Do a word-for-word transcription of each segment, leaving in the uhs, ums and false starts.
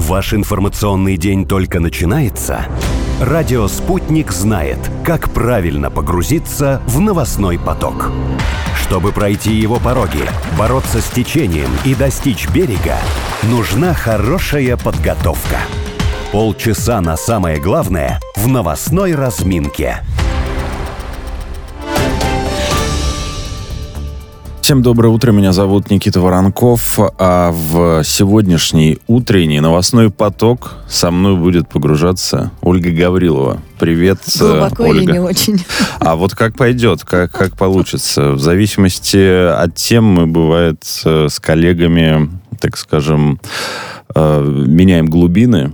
Ваш информационный день только начинается? Радио «Спутник» знает, как правильно погрузиться в новостной поток. Чтобы пройти его пороги, бороться с течением и достичь берега, нужна хорошая подготовка. Полчаса на самое главное в новостной разминке. Всем доброе утро, меня зовут Никита Воронков, а в сегодняшний утренний новостной поток со мной будет погружаться Ольга Гаврилова. Привет, глубоко Ольга. Или не очень? А вот как пойдет, как, как получится. В зависимости от темы, бывает, с коллегами, так скажем, меняем глубины.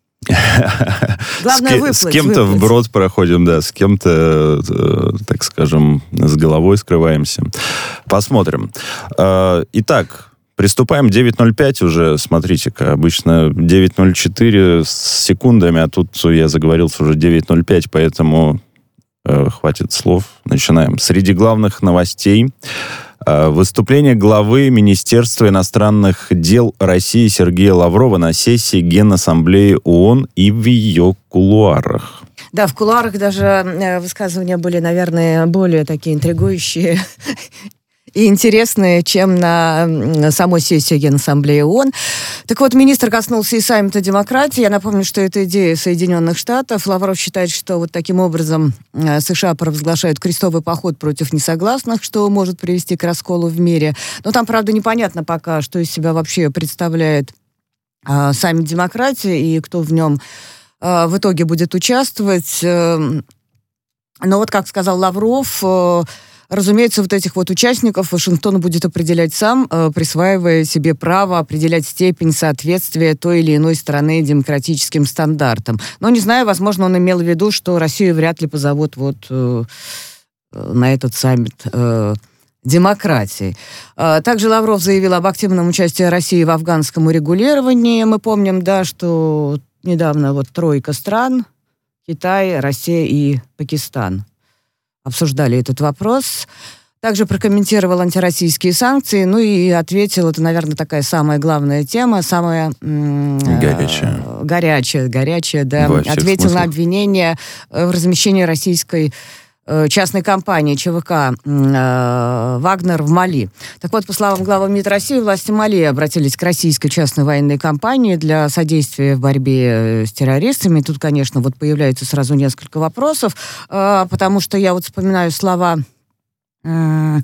Главное, с, выплыть, с кем-то выплыть. вброд проходим, да, с кем-то, так скажем, с головой скрываемся. Посмотрим. Итак, приступаем. девять ноль пять уже, смотрите-ка, обычно девять ноль четыре с секундами, а тут я заговорился уже девять ноль пять, поэтому э, хватит слов. Начинаем. Среди главных новостей выступление главы Министерства иностранных дел России Сергея Лаврова на сессии Генассамблеи ООН и в ее кулуарах. Да, в кулуарах даже высказывания были, наверное, более такие интригующие и интересные, чем на самой сессии Генассамблеи ООН. Так вот, министр коснулся и саммита демократии. Я напомню, что это идея Соединенных Штатов. Лавров считает, что вот таким образом США провозглашают крестовый поход против несогласных, что может привести к расколу в мире. Но там, правда, непонятно пока, что из себя вообще представляет э, саммит демократии и кто в нем э, в итоге будет участвовать. Но вот, как сказал Лавров, э, разумеется, вот этих вот участников Вашингтон будет определять сам, э, присваивая себе право определять степень соответствия той или иной страны демократическим стандартам. Но, не знаю, возможно, он имел в виду, что Россию вряд ли позовут вот э, на этот саммит э, демократии. Э, также Лавров заявил об активном участии России в афганском урегулировании. Мы помним, да, что недавно вот тройка стран, Китай, Россия и Пакистан, обсуждали этот вопрос. Также прокомментировал антироссийские санкции, ну и ответил, это, наверное, такая самая главная тема, самая... М- горячая. Э- горячая, горячая, да. Во всех ответил смыслах. на обвинение в размещении российской э, частной компании ЧВК э, «Вагнер» в Мали. Так вот, по словам главы МИД России, власти Мали обратились к российской частной военной компании для содействия в борьбе с террористами. Тут, конечно, вот появляется сразу несколько вопросов, э, потому что я вот вспоминаю слова э,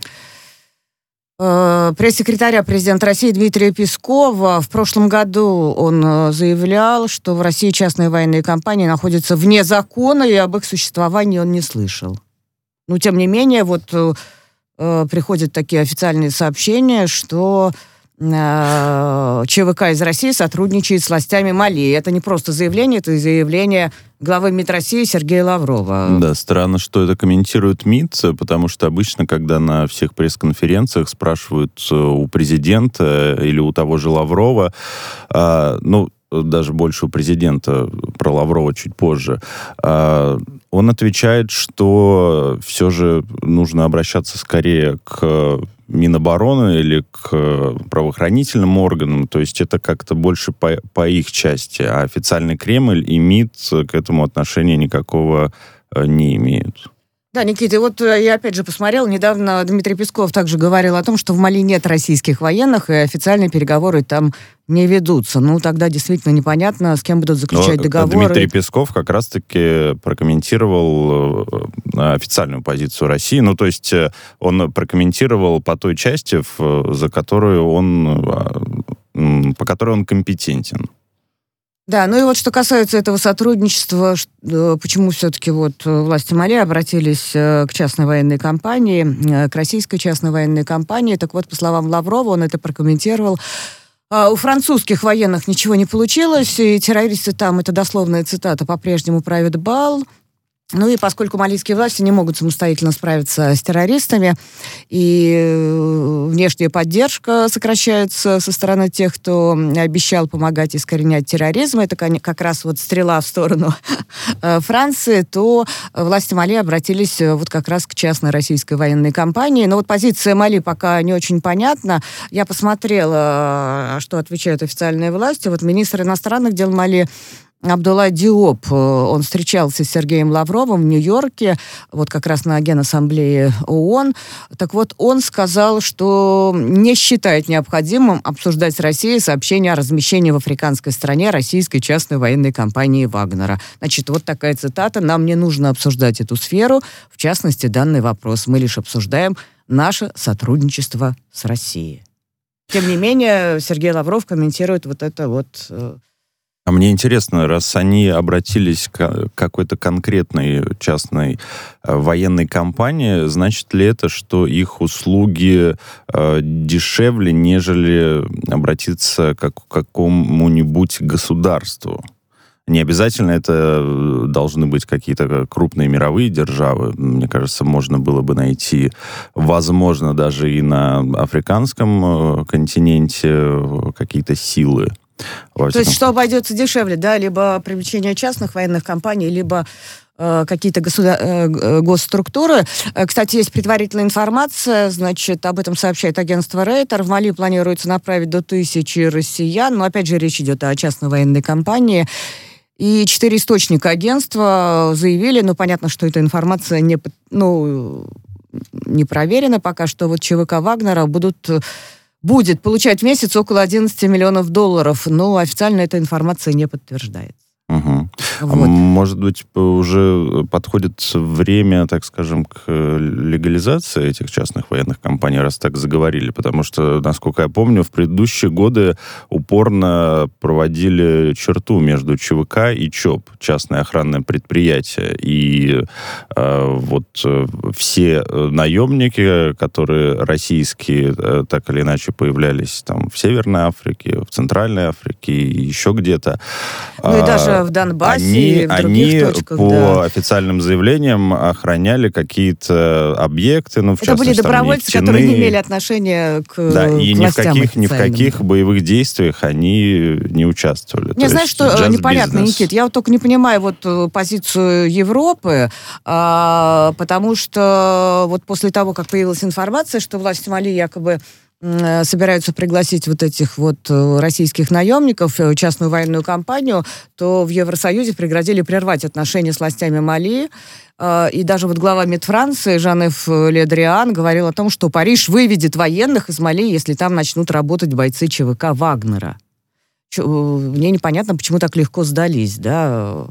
э, пресс-секретаря президента России Дмитрия Пескова. В прошлом году он заявлял, что в России частные военные компании находятся вне закона, и об их существовании он не слышал. Но, тем не менее, вот э, приходят такие официальные сообщения, что э, ЧВК из России сотрудничает с властями Мали. Это не просто заявление, это заявление главы МИД России Сергея Лаврова. Да, странно, что это комментирует МИД, потому что обычно, когда на всех пресс-конференциях спрашивают у президента или у того же Лаврова, э, ну, даже больше у президента, про Лаврова чуть позже, э, он отвечает, что все же нужно обращаться скорее к Минобороны или к правоохранительным органам, то есть это как-то больше по, по их части, а официальный Кремль и МИД к этому отношения никакого не имеют. Да, Никита, и вот я опять же посмотрел, недавно Дмитрий Песков также говорил о том, что в Мали нет российских военных, и официальные переговоры там не ведутся. Ну, тогда действительно непонятно, с кем будут заключать Но договоры. Дмитрий Песков как раз-таки прокомментировал официальную позицию России. Ну, то есть он прокомментировал по той части, за которую он, по которой он компетентен. Да, ну и вот что касается этого сотрудничества, почему все-таки вот власти Мали обратились к частной военной компании, к российской частной военной компании, так вот, по словам Лаврова, он это прокомментировал. У французских военных ничего не получилось, и террористы там, это дословная цитата, по-прежнему правят бал. Ну и поскольку малийские власти не могут самостоятельно справиться с террористами, и внешняя поддержка сокращается со стороны тех, кто обещал помогать искоренять терроризм, это как раз вот стрела в сторону Франции, то власти Мали обратились вот как раз к частной российской военной компании. Но вот позиция Мали пока не очень понятна. Я посмотрела, что отвечают официальные власти. Вот министр иностранных дел Мали Абдулла Диоп, он встречался с Сергеем Лавровым в Нью-Йорке, вот как раз на Генассамблее ООН. Так вот, он сказал, что не считает необходимым обсуждать с Россией сообщение о размещении в африканской стране российской частной военной компании «Вагнера». Значит, вот такая цитата. «Нам не нужно обсуждать эту сферу, в частности, данный вопрос. Мы лишь обсуждаем наше сотрудничество с Россией». Тем не менее, Сергей Лавров комментирует вот это вот... А мне интересно, раз они обратились к какой-то конкретной частной э, военной компании, значит ли это, что их услуги э, дешевле, нежели обратиться к какому-нибудь государству? Не обязательно это должны быть какие-то крупные мировые державы. Мне кажется, можно было бы найти, возможно, даже и на африканском континенте какие-то силы. То есть, что обойдется дешевле, да, либо привлечение частных военных компаний, либо э, какие-то государ... э, госструктуры. Кстати, есть предварительная информация, значит, об этом сообщает агентство Рейтер. В Мали планируется направить до тысячи россиян, но, опять же, речь идет о частной военной компании. И четыре источника агентства заявили, ну, понятно, что эта информация не, ну, не проверена пока, что вот ЧВК Вагнера будут... будет получать в месяц около одиннадцать миллионов долларов, но официально эта информация не подтверждается. Угу. Вот. А может быть, уже подходит время, так скажем, к легализации этих частных военных компаний, раз так заговорили? Потому что, насколько я помню, в предыдущие годы упорно проводили черту между ЧВК и ЧОП, частное охранное предприятие. И э, вот э, все наемники, которые российские, э, так или иначе появлялись там в Северной Африке, в Центральной Африке и еще где-то. Ну и даже в Донбассе они, и в других они точках, по да. официальным заявлениям охраняли какие-то объекты, ну, в Это частности, были добровольцы, там, которые не имели отношения к да, и к ни в каких, ни в официальным. каких боевых действиях они не участвовали. Не, знаешь, что just непонятно, business. Никит? Я вот только не понимаю вот позицию Европы, а, потому что вот после того, как появилась информация, что власти Мали якобы собираются пригласить вот этих вот российских наемников в частную военную компанию, то в Евросоюзе пригрозили прервать отношения с властями Мали. И даже вот глава МИД Франции Жан-Эв Ле Дриан говорил о том, что Париж выведет военных из Мали, если там начнут работать бойцы ЧВК Вагнера. Мне непонятно, почему так легко сдались, да.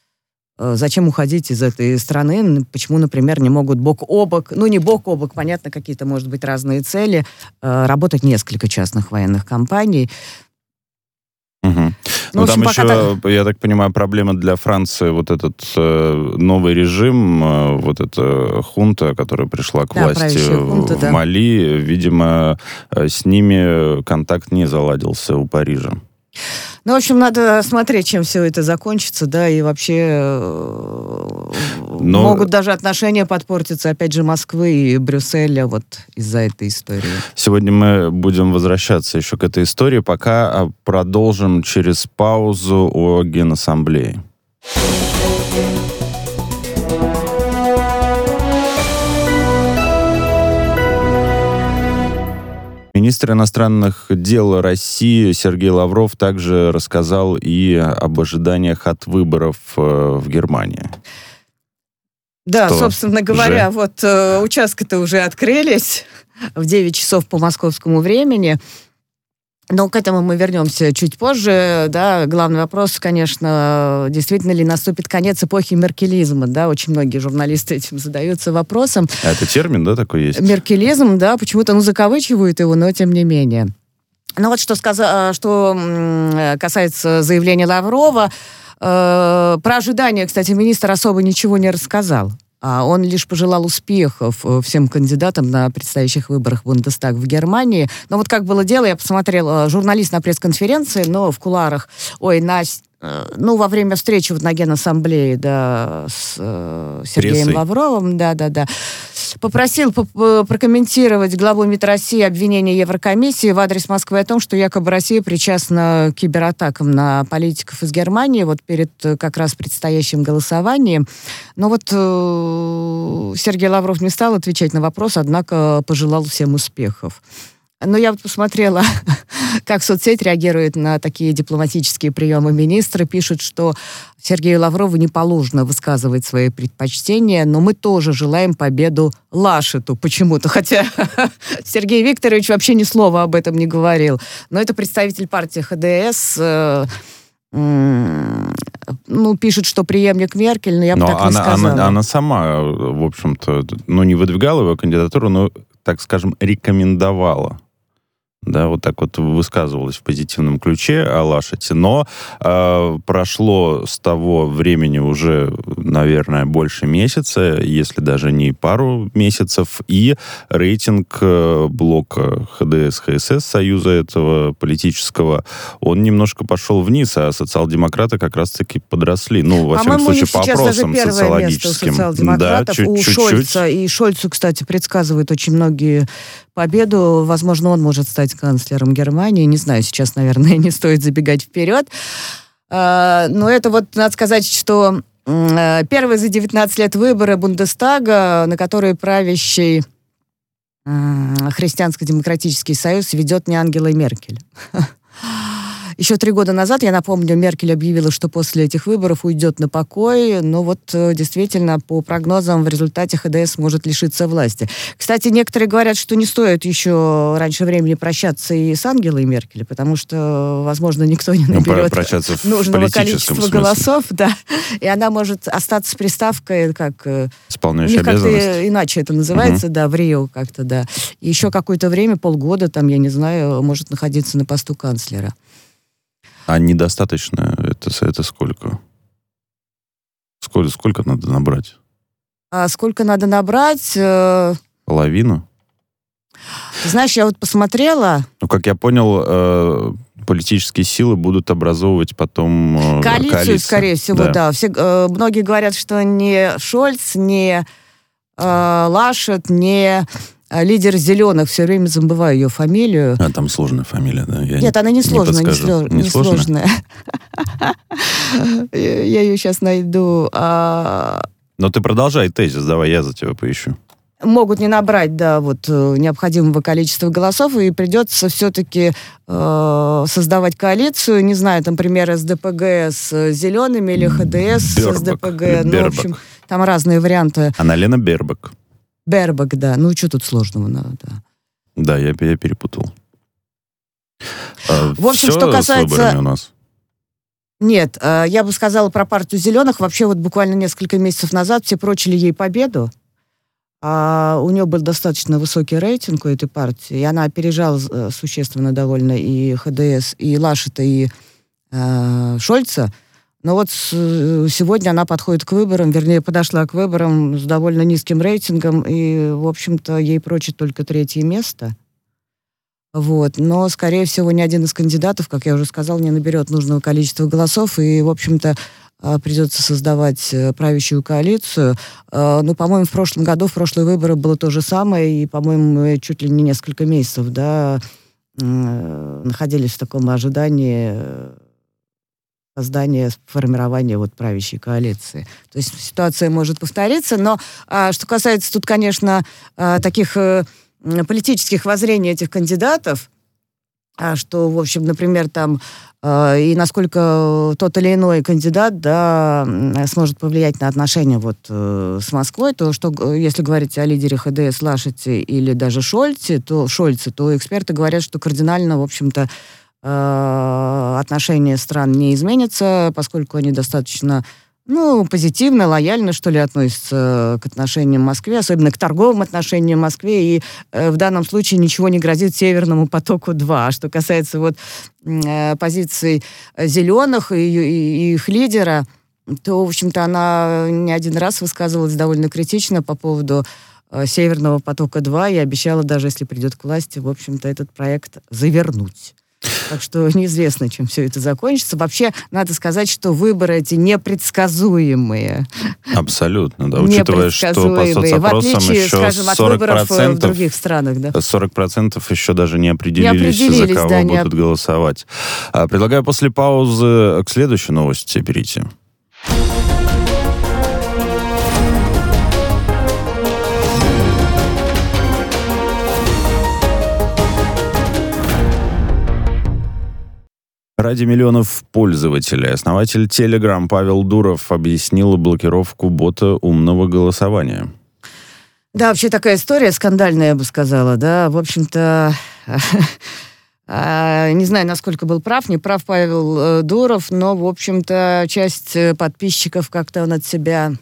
Зачем уходить из этой страны? Почему, например, не могут бок о бок, ну не бок о бок, понятно, какие-то, может быть, разные цели, работать несколько частных военных компаний. Угу. Ну, ну там еще, так... я так понимаю, проблема для Франции, вот этот э, новый режим, э, вот эта хунта, которая пришла к да, власти хунта, в да. Мали, видимо, э, с ними контакт не заладился у Парижа. Ну, в общем, надо смотреть, чем все это закончится, да, и вообще Но... могут даже отношения подпортиться, опять же, Москвы и Брюсселя вот из-за этой истории. Сегодня мы будем возвращаться еще к этой истории, пока продолжим через паузу о Генассамблее. Министр иностранных дел России Сергей Лавров также рассказал и об ожиданиях от выборов в Германии. Да, Что? собственно говоря, Уже? вот э, участки-то уже открылись в девять часов по московскому времени. Но к этому мы вернемся чуть позже. Да. Главный вопрос, конечно, действительно ли наступит конец эпохи меркелизма. Да. Очень многие журналисты этим задаются вопросом. А это термин, да, такой есть? Меркелизм, да, почему-то, ну, закавычивают его, но тем не менее. Ну вот что, сказ... что касается заявления Лаврова, э, про ожидания, кстати, министр особо ничего не рассказал. Он лишь пожелал успехов всем кандидатам на предстоящих выборах в Бундестаг в Германии. Но вот как было дело, я посмотрела, журналист на пресс-конференции, но в кулуарах, ой, на ну, во время встречи вот на Генассамблее, да, с э, Сергеем Прессой. Лавровым, да-да-да, попросил прокомментировать главу МИД России обвинения Еврокомиссии в адрес Москвы о том, что якобы Россия причастна к кибератакам на политиков из Германии вот перед как раз предстоящим голосованием. Но вот э, Сергей Лавров не стал отвечать на вопрос, однако пожелал всем успехов. Но я вот посмотрела, как соцсеть реагирует на такие дипломатические приемы министра. Пишут, что Сергею Лаврову не положено высказывать свои предпочтения, но мы тоже желаем победу Лашету почему-то. Хотя Сергей Викторович вообще ни слова об этом не говорил. Но это представитель партии ха дэ эс... Э, ну, пишет, что преемник Меркель, но я бы но так она, не сказала. Она, она сама, в общем-то, ну, не выдвигала его кандидатуру, но, так скажем, рекомендовала. Да, вот так вот высказывалась в позитивном ключе о Лашете. Но э, прошло с того времени уже, наверное, больше месяца, если даже не пару месяцев, и рейтинг э, блока ха дэ эс ха эс эс, союза этого политического, он немножко пошел вниз, а социал-демократы как раз-таки подросли. Ну, во всяком случае, по опросам социологическим. Да, чуть, у чуть-чуть. Шольца. И Шольцу, кстати, предсказывают очень многие победу. Возможно, он может стать канцлером Германии. Не знаю, сейчас, наверное, не стоит забегать вперед. Но это вот, надо сказать, что первые за девятнадцать лет выборы Бундестага, на которые правящий Христианско-демократический союз ведет не Ангела Меркель. Еще три года назад, я напомню, Меркель объявила, что после этих выборов уйдет на покой, но вот действительно, по прогнозам, в результате ха дэ эс может лишиться власти. Кстати, некоторые говорят, что не стоит еще раньше времени прощаться и с Ангелой Меркель, потому что, возможно, никто не наберет ну, нужного количества смысле. голосов, да, и она может остаться с приставкой, как... Исполняющая обязанность. Как-то иначе это называется, угу. да, в Рио как-то, да. И еще какое-то время, полгода, там, я не знаю, может находиться на посту канцлера. А недостаточно? Это, это сколько? сколько? Сколько надо набрать? А сколько надо набрать? Э... Половину? Ты знаешь, я вот посмотрела... Ну, как я понял, э, политические силы будут образовывать потом... Э, коалицию, коалицию, скорее всего, да. да. Все, э, многие говорят, что не Шольц, не э, Лашет, не... лидер «Зеленых», все время забываю ее фамилию. А, там сложная фамилия, да? Я Нет, не, она не сложная, не, слё... не, не сложная. Я ее сейчас найду. Но ты продолжай тезис, давай я за тебя поищу. Могут не набрать, да, вот необходимого количества голосов, и придется все-таки э, создавать коалицию, не знаю, там, например, эс дэ пэ гэ с «Зелеными» или ха дэ эс Бербак, с эс дэ пэ гэ. Бербак. Ну, в общем, там разные варианты. Анна-Лена Бербак. Бербак, да. Ну, что тут сложного надо, да. Да, я, я перепутал. В общем, Все что касается... с выборами у нас? Нет, я бы сказала про партию «Зеленых». Вообще, вот буквально несколько месяцев назад все прочили ей победу. А у нее был достаточно высокий рейтинг у этой партии, и она опережала существенно довольно и ха дэ эс, и Лашета, и э, Шольца. Но вот сегодня она подходит к выборам, вернее, подошла к выборам с довольно низким рейтингом, и, в общем-то, ей прочит только третье место. Вот. Но, скорее всего, ни один из кандидатов, как я уже сказала, не наберет нужного количества голосов, и, в общем-то, придется создавать правящую коалицию. Ну, по-моему, в прошлом году, в прошлые выборы было то же самое, и, по-моему, чуть ли не несколько месяцев, да, находились в таком ожидании создания, формирования вот правящей коалиции. То есть ситуация может повториться, но а, что касается тут, конечно, а, таких а, политических воззрений этих кандидатов, а, что, в общем, например, там а, и насколько тот или иной кандидат, да, сможет повлиять на отношения вот а, с Москвой, то что, если говорить о лидере ха дэ эс Лашете или даже Шольце, то, Шольце, то эксперты говорят, что кардинально, в общем-то, отношения стран не изменятся, поскольку они достаточно, ну, позитивно, лояльно, что ли, относятся к отношениям Москве, особенно к торговым отношениям Москве, и э, в данном случае ничего не грозит Северному потоку-два. А что касается вот э, позиций «Зеленых» и, и, и их лидера, то, в общем-то, она не один раз высказывалась довольно критично по поводу э, Северного потока-два и обещала, даже если придет к власти, в общем-то, этот проект завернуть. Так что неизвестно, чем все это закончится. Вообще, надо сказать, что выборы эти непредсказуемые. Абсолютно, да. Учитывая, что по соцопросам в отличие, еще скажем, от сорок выборов процентов, в других странах. Да. сорок процентов еще даже не определились, не определились за кого да, будут не... голосовать. Предлагаю после паузы к следующей новости перейти. Ради миллионов пользователей основатель Telegram Павел Дуров объяснил блокировку бота умного голосования. Да, вообще такая история скандальная, я бы сказала, да. В общем-то, не знаю, насколько был прав, не прав Павел Дуров, но, в общем-то, часть подписчиков как-то он от себя...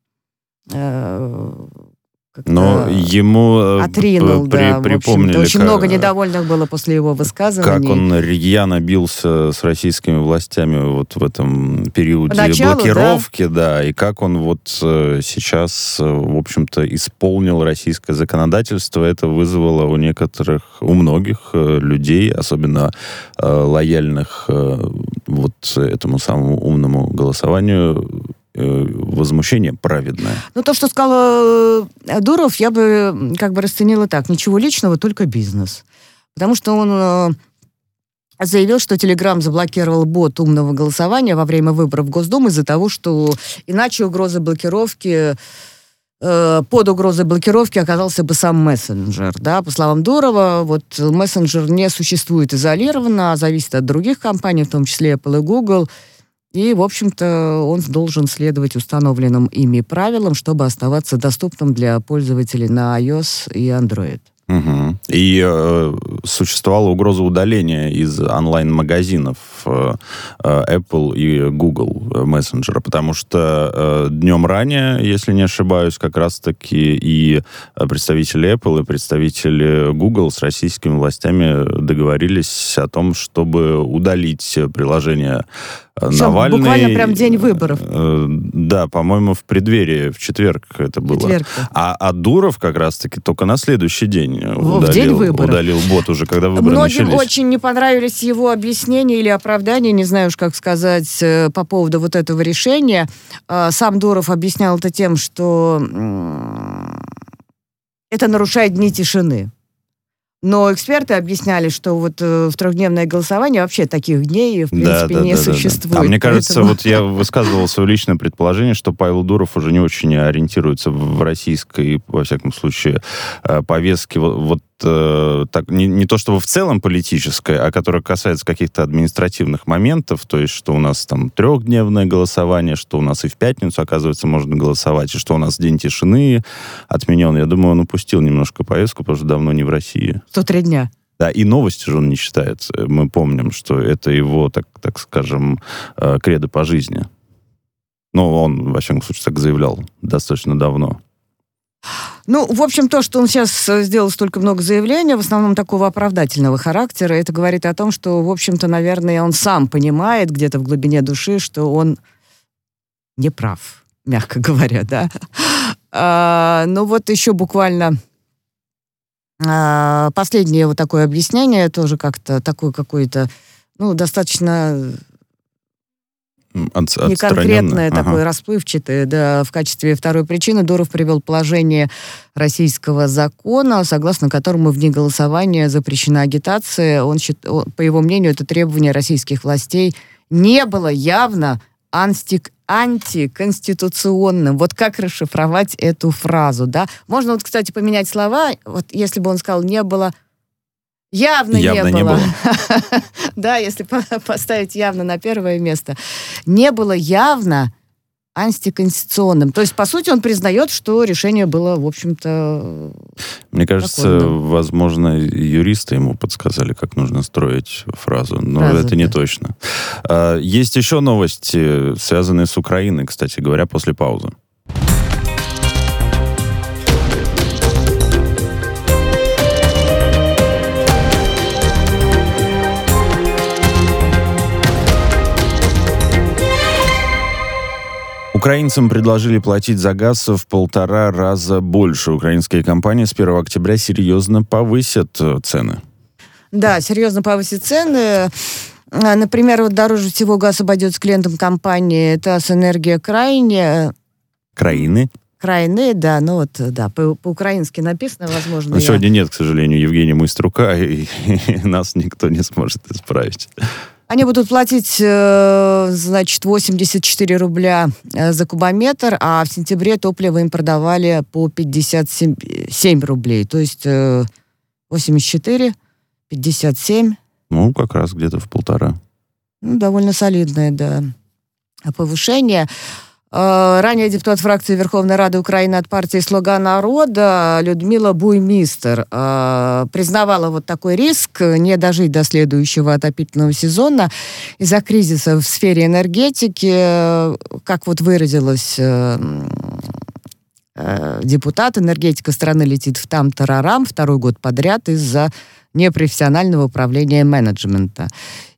Но ему отринул, при, да, припомнили, очень как, много недовольных было после его высказываний. Как он рьяно бился с российскими властями вот в этом периоде Поначалу, блокировки, да. да, и как он вот сейчас, в общем-то, исполнил российское законодательство. Это вызвало у некоторых, у многих людей, особенно лояльных вот этому самому умному голосованию, возмущение праведное. Ну, то, что сказал э, Дуров, я бы как бы расценила так. Ничего личного, только бизнес. Потому что он э, заявил, что Telegram заблокировал бот умного голосования во время выборов в Госдуму из-за того, что иначе угроза блокировки... Э, под угрозой блокировки оказался бы сам мессенджер. Да? По словам Дурова, вот мессенджер не существует изолированно, а зависит от других компаний, в том числе Apple и Google. И, в общем-то, он должен следовать установленным ими правилам, чтобы оставаться доступным для пользователей на iOS и Android. Угу. И э, существовала угроза удаления из онлайн-магазинов э, Apple и Google мессенджера, потому что э, днем ранее, если не ошибаюсь, как раз-таки и представители Apple, и представители Google с российскими властями договорились о том, чтобы удалить приложение Причем Навальный. Буквально прям день выборов. Э, да, по-моему, в преддверии, в четверг это было. Четверг. А, а Дуров как раз-таки только на следующий день в удалил, день выборов. удалил бот уже, когда выборы Многим начались. очень не понравились его объяснения или оправдания, не знаю уж как сказать, по поводу вот этого решения. Сам Дуров объяснял это тем, что это нарушает дни тишины. Но эксперты объясняли, что вот э, в трехдневное голосование вообще таких дней, в принципе, да, да, не да, существует. Да, да. А мне кажется, поэтому... вот я высказывал свое личное предположение, что Павел Дуров уже не очень ориентируется в российской, во всяком случае, повестке вот, вот так, не, не то чтобы в целом политической, а которая касается каких-то административных моментов, то есть, что у нас там трехдневное голосование, что у нас и в пятницу, оказывается, можно голосовать, и что у нас день тишины отменен. Я думаю, он упустил немножко повестку, потому что давно не в России. сто три дня. Да, и новости же он не читает. Мы помним, что это его, так, так скажем, кредо по жизни. Ну, он, во всяком случае, так заявлял достаточно давно. Ну, в общем, то, что он сейчас сделал столько много заявлений, в основном такого оправдательного характера, это говорит о том, что, в общем-то, наверное, он сам понимает где-то в глубине души, что он не прав, мягко говоря, да. А, ну, вот еще буквально а, последнее вот такое объяснение, тоже как-то такое какое-то, ну, достаточно... От, неконкретное, ага. такое расплывчатое. Да, в качестве второй причины Дуров привел положение российского закона, согласно которому в дни голосования запрещена агитация. Он, по его мнению, это требование российских властей не было явно анти, антиконституционным. Вот как расшифровать эту фразу, да? Можно вот, кстати, поменять слова. Вот если бы он сказал «не было», Явно, явно не было. Не было. Да, если поставить явно на первое место. Не было явно антиконституционным. То есть, по сути, он признает, что решение было, в общем-то... Мне кажется, законным. Возможно, юристы ему подсказали, как нужно строить фразу. Но Фраза, это не да. точно. Есть еще новости, связанные с Украиной, кстати говоря, после паузы. Украинцам предложили платить за газ в полтора раза больше. Украинские компании с первого октября серьезно повысят цены. Да, серьезно повысить цены. Например, вот дороже всего газ обойдется клиентам компании ТАСС «Энергия Крайне». Краины? Крайны, да, ну вот, да, по- по-украински написано, возможно. Но я... сегодня нет, к сожалению, Евгения Майструка, и, и нас никто не сможет исправить. Они будут платить, значит, восемьдесят четыре рубля за кубометр, а в сентябре топливо им продавали по пятьдесят семь рублей. То есть восемьдесят четыре, пятьдесят семь. Ну, как раз где-то в полтора. Ну, довольно солидное, да, повышение. Ранее депутат фракции Верховной Рады Украины от партии «Слуга народа» Людмила Буймистер признавала вот такой риск не дожить до следующего отопительного сезона из-за кризиса в сфере энергетики. Как вот выразилась депутат, энергетика страны летит в там-тарарам второй год подряд из-за непрофессионального управления менеджмента.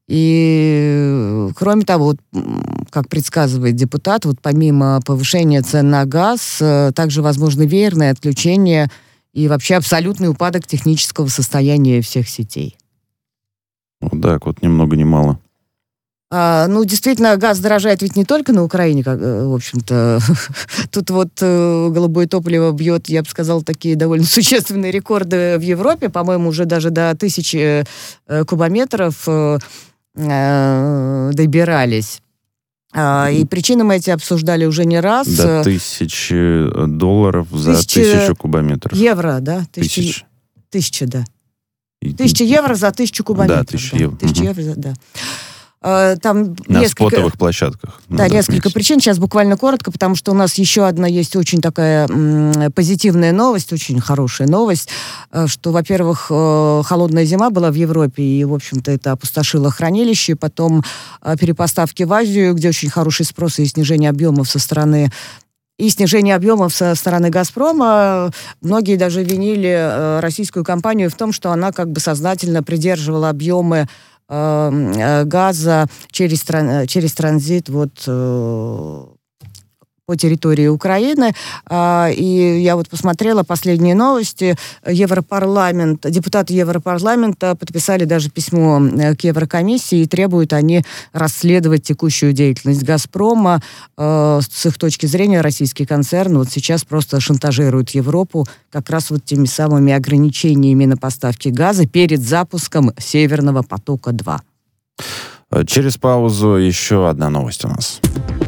И, кроме того, вот, как предсказывает депутат, вот помимо повышения цен на газ, также возможны веерные отключения и вообще абсолютный упадок технического состояния всех сетей. Вот так вот, ни много ни мало. А, ну, действительно, газ дорожает ведь не только на Украине, как, в общем-то. Тут вот э, голубое топливо бьет, я бы сказала, такие довольно существенные рекорды в Европе. По-моему, уже даже до тысячи э, кубометров э, э, добирались. А, и причины мы эти обсуждали уже не раз. До тысячи долларов за Тысячи тысячу кубометров. Евро, да? Тысяч. Тысяча, да. И- Тысяча евро за тысячу кубометров. Да, тысяча евро. Тысяча Мгм. евро, за- да. А, Там На несколько... спотовых площадках. Да, надо несколько отметить. причин. Сейчас буквально коротко, потому что у нас еще одна есть очень такая м, позитивная новость, очень хорошая новость, э, что, во-первых, э, холодная зима была в Европе, и, в общем-то, это опустошило хранилище, потом э, перепоставки в Азию, где очень хороший спрос и снижение объемов со стороны и снижение объемов со стороны «Газпрома». Многие даже винили э, российскую компанию в том, что она как бы сознательно придерживала объемы э, газа через, тран- через транзит вот, э, по территории Украины. А, и я вот посмотрела последние новости. Европарламент, депутаты Европарламента подписали даже письмо э, к Еврокомиссии, и требуют они расследовать текущую деятельность «Газпрома». Э, с их точки зрения российский концерн вот сейчас просто шантажирует Европу как раз вот теми самыми ограничениями на поставки газа перед запуском «Северного потока-два». Через паузу еще одна новость у нас.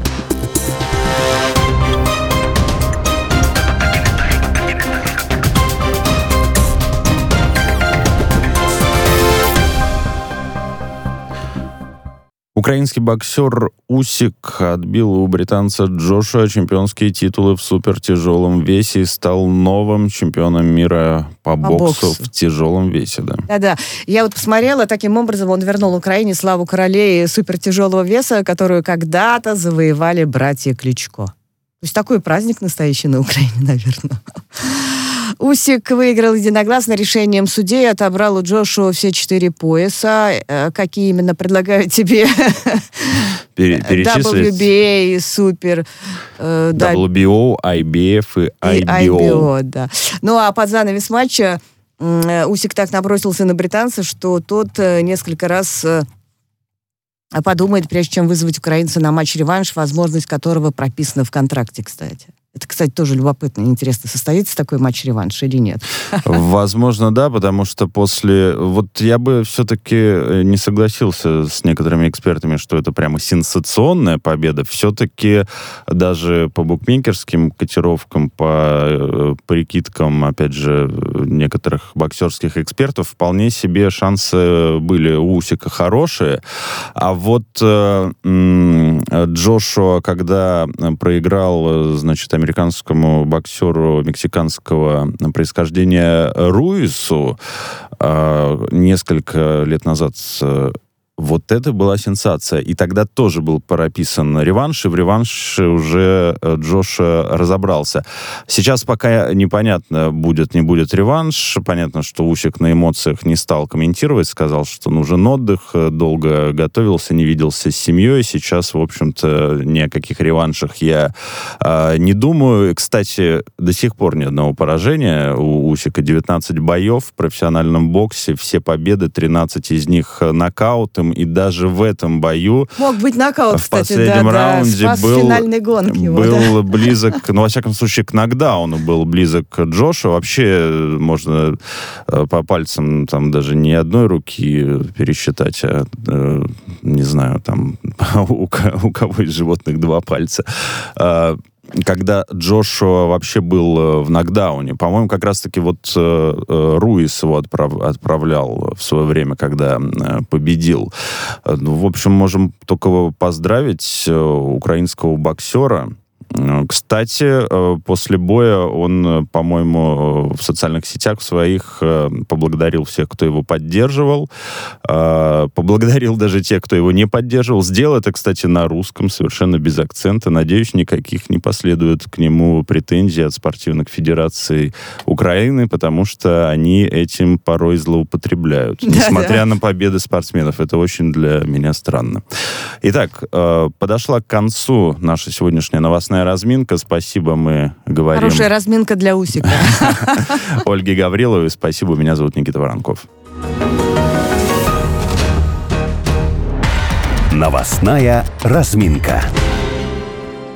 Украинский боксер Усик отбил у британца Джошуа чемпионские титулы в супертяжелом весе и стал новым чемпионом мира по, По боксу, боксу. в тяжелом весе. Да. Да-да. Я вот посмотрела, таким образом он вернул Украине славу королей супертяжелого веса, которую когда-то завоевали братья Кличко. То есть такой праздник настоящий на Украине, наверное. Усик выиграл единогласно решением судей, отобрал у Джошуа все четыре пояса. Э, Какие именно предлагаю тебе? Пере- перечислить дабл ю би эй, Супер, э, да, дабл ю би о, ай би эф и и ай би о. ай би о, да. Ну, а под занавес матча м, Усик так набросился на британца, что тот э, несколько раз э, подумает, прежде чем вызвать украинца на матч-реванш, возможность которого прописана в контракте, кстати. Это, кстати, тоже любопытно и интересно, состоится такой матч-реванш или нет. Возможно, да, потому что после... Вот я бы все-таки не согласился с некоторыми экспертами, что это прямо сенсационная победа. Все-таки даже по букмекерским котировкам, по прикидкам, опять же, некоторых боксерских экспертов, вполне себе шансы были у Усика хорошие. А вот э, м, Джошуа, когда проиграл, значит, американскому боксеру мексиканского происхождения Руису э, несколько лет назад, э, вот это была сенсация. И тогда тоже был прописан реванш, и в реванше уже Джоша разобрался. Сейчас пока непонятно, будет, не будет реванш. Понятно, что Усик на эмоциях не стал комментировать, сказал, что нужен отдых, долго готовился, не виделся с семьей. Сейчас, в общем-то, ни о каких реваншах я э, не думаю. Кстати, до сих пор ни одного поражения. У Усика девятнадцать боев в профессиональном боксе, все победы, тринадцать из них нокаутом, и даже в этом бою мог быть нокаут, в кстати, последнем да, раунде да, был, финальной гонки его, был да. близок, ну, во всяком случае, к нокдауну был близок к Джошу. Вообще можно по пальцам там даже не одной руки пересчитать, а, не знаю, там у, у кого из животных два пальца. Когда Джошуа вообще был в нокдауне. По-моему, как раз-таки вот э, Руис его отправ, отправлял в свое время, когда э, победил. Ну, в общем, можем только поздравить э, украинского боксера. Кстати, после боя он, по-моему, в социальных сетях своих поблагодарил всех, кто его поддерживал, поблагодарил даже тех, кто его не поддерживал. Сделал это, кстати, на русском, совершенно без акцента. Надеюсь, никаких не последует к нему претензий от спортивных федераций Украины, потому что они этим порой злоупотребляют. Да, несмотря да. на победы спортсменов. Это очень для меня странно. Итак, подошла к концу наша сегодняшняя новостная разминка. Спасибо, мы говорим... Хорошая разминка для Усика. Ольге Гавриловой. Спасибо, меня зовут Никита Воронков. Новостная разминка.